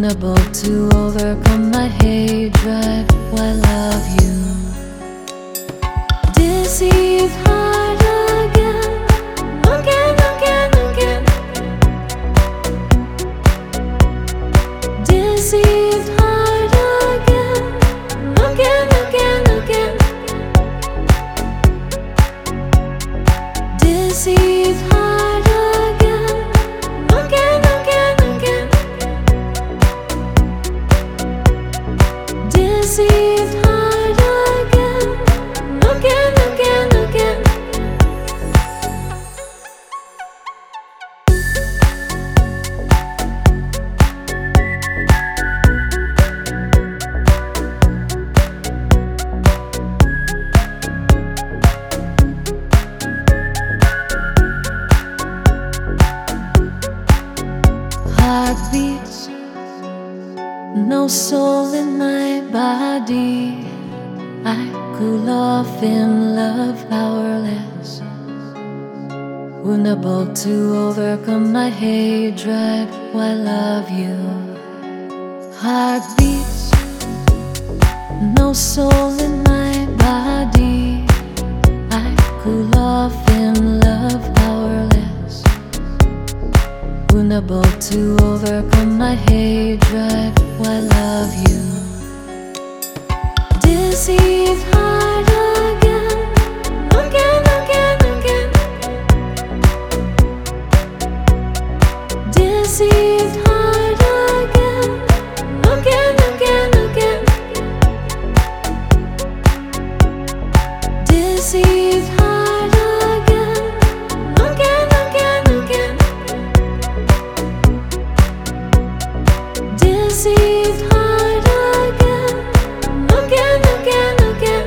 Unable to overcome my hatred, why love you? Deceived heart again, again, again, again. Deceived heart again, again, again, again. Deceived heart again, again, again, again. Deceived heart again, again, again, again. Heartbeats, no soul in my body. I cool off in love powerless, unable to overcome my hatred, why love you? Heartbeats, no soul in my body. I cool off in love powerless, unable to overcome my hatred, why love you? Deceived heart again, again, again, again. Deceived heart again, again, again, again. Deceived heart again, again, again, again. Deceived heart again, again, again, again.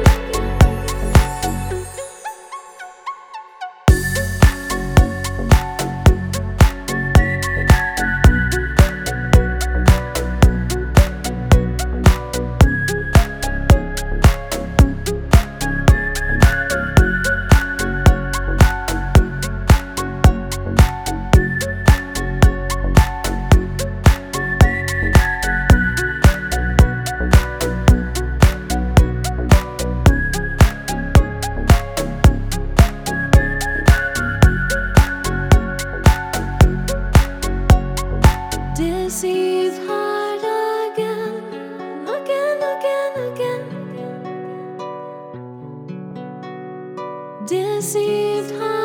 Deceived heart again, again, again, again. Deceived heart.